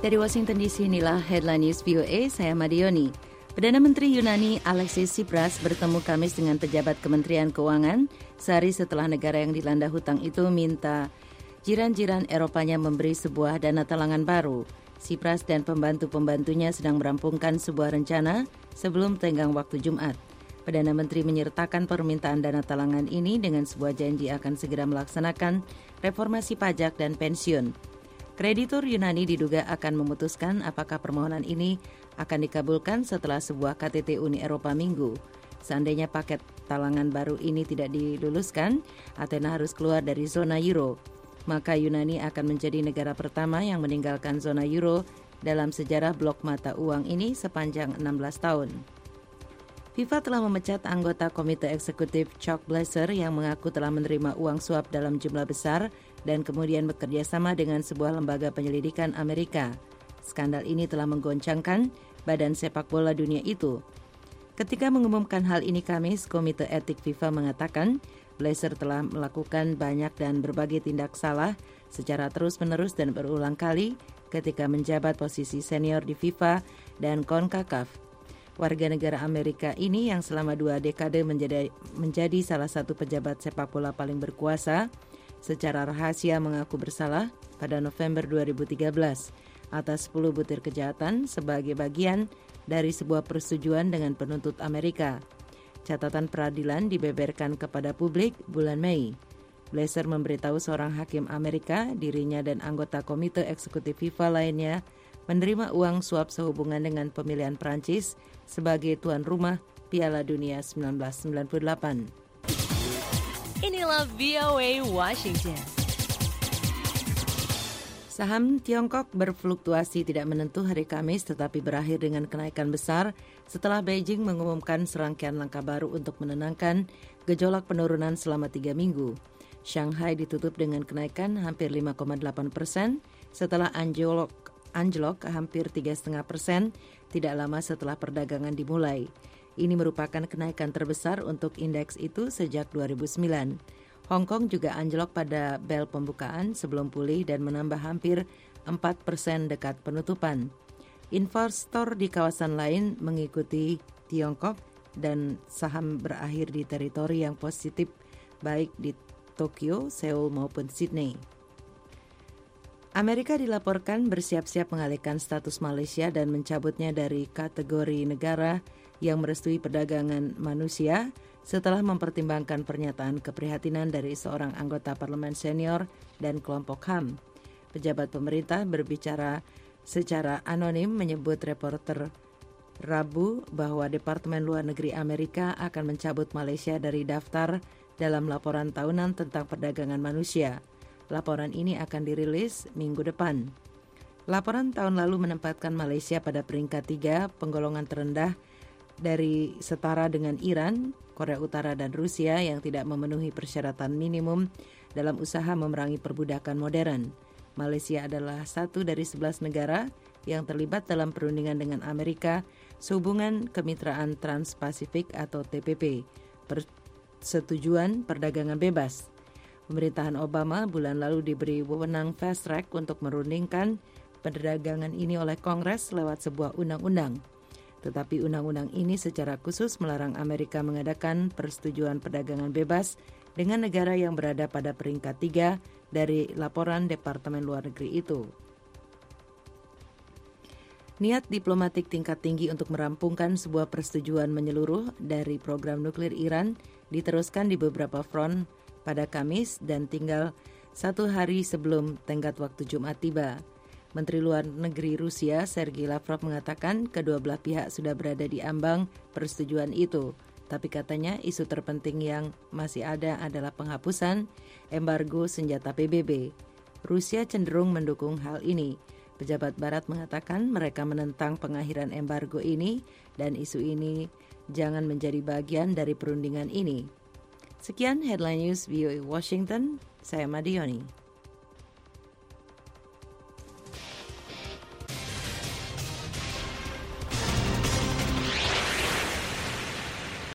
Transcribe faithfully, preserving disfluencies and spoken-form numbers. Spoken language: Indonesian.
Dari Washington D C, inilah Headline News V O A, saya Madioni. Perdana Menteri Yunani Alexis Tsipras bertemu Kamis dengan pejabat Kementerian Keuangan sehari setelah negara yang dilanda hutang itu minta jiran-jiran Eropanya memberi sebuah dana talangan baru. Tsipras dan pembantu-pembantunya sedang merampungkan sebuah rencana sebelum tenggang waktu Jumat. Perdana Menteri menyertakan permintaan dana talangan ini dengan sebuah janji akan segera melaksanakan reformasi pajak dan pensiun. Kreditur Yunani diduga akan memutuskan apakah permohonan ini akan dikabulkan setelah sebuah K T T Uni Eropa Minggu. Seandainya paket talangan baru ini tidak diluluskan, Athena harus keluar dari zona euro. Maka Yunani akan menjadi negara pertama yang meninggalkan zona euro dalam sejarah blok mata uang ini sepanjang enam belas tahun. FIFA telah memecat anggota Komite Eksekutif Chuck Blazer yang mengaku telah menerima uang suap dalam jumlah besar dan kemudian bekerja sama dengan sebuah lembaga penyelidikan Amerika. Skandal ini telah menggoncangkan badan sepak bola dunia itu. Ketika mengumumkan hal ini Kamis, Komite Etik FIFA mengatakan Blazer telah melakukan banyak dan berbagai tindak salah secara terus-menerus dan berulang kali ketika menjabat posisi senior di FIFA dan CONCACAF. Warga negara Amerika ini yang selama dua dekade menjadi, menjadi salah satu pejabat sepak bola paling berkuasa, secara rahasia mengaku bersalah pada November dua ribu tiga belas atas sepuluh butir kejahatan sebagai bagian dari sebuah persetujuan dengan penuntut Amerika. Catatan peradilan dibeberkan kepada publik bulan Mei. Blazer memberitahu seorang hakim Amerika, dirinya dan anggota Komite Eksekutif FIFA lainnya menerima uang suap sehubungan dengan pemilihan Prancis sebagai tuan rumah Piala Dunia seribu sembilan ratus sembilan puluh delapan. Inilah V O A Washington. Saham Tiongkok berfluktuasi tidak menentu hari Kamis tetapi berakhir dengan kenaikan besar setelah Beijing mengumumkan serangkaian langkah baru untuk menenangkan gejolak penurunan selama tiga minggu. Shanghai ditutup dengan kenaikan hampir lima koma delapan persen setelah anjlok anjlok hampir tiga koma lima persen tidak lama setelah perdagangan dimulai. Ini merupakan kenaikan terbesar untuk indeks itu sejak dua ribu sembilan. Hong Kong juga anjlok pada bel pembukaan sebelum pulih dan menambah hampir empat persen dekat penutupan. Investor di kawasan lain mengikuti Tiongkok dan saham berakhir di teritori yang positif baik di Tokyo, Seoul maupun Sydney. Amerika dilaporkan bersiap-siap mengalihkan status Malaysia dan mencabutnya dari kategori negara yang merestui perdagangan manusia setelah mempertimbangkan pernyataan keprihatinan dari seorang anggota parlemen senior dan kelompok H A M. Pejabat pemerintah berbicara secara anonim menyebut reporter Rabu bahwa Departemen Luar Negeri Amerika akan mencabut Malaysia dari daftar dalam laporan tahunan tentang perdagangan manusia. Laporan ini akan dirilis minggu depan. Laporan tahun lalu menempatkan Malaysia pada peringkat tiga, penggolongan terendah dari setara dengan Iran, Korea Utara dan Rusia yang tidak memenuhi persyaratan minimum dalam usaha memerangi perbudakan modern. Malaysia adalah satu dari sebelas negara yang terlibat dalam perundingan dengan Amerika sehubungan kemitraan Trans-Pasifik atau T P P, persetujuan perdagangan bebas. Pemerintahan Obama bulan lalu diberi wewenang fast track untuk merundingkan perdagangan ini oleh Kongres lewat sebuah undang-undang. Tetapi undang-undang ini secara khusus melarang Amerika mengadakan persetujuan perdagangan bebas dengan negara yang berada pada peringkat tiga dari laporan Departemen Luar Negeri itu. Niat diplomatik tingkat tinggi untuk merampungkan sebuah persetujuan menyeluruh dari program nuklir Iran diteruskan di beberapa front pada Kamis dan tinggal satu hari sebelum tenggat waktu Jumat tiba. Menteri Luar Negeri Rusia Sergei Lavrov mengatakan kedua belah pihak sudah berada di ambang persetujuan itu. Tapi katanya isu terpenting yang masih ada adalah penghapusan embargo senjata P B B. Rusia cenderung mendukung hal ini. Pejabat Barat mengatakan mereka menentang pengakhiran embargo ini dan isu ini jangan menjadi bagian dari perundingan ini. Sekian Headline News V O A Washington, saya Madioni.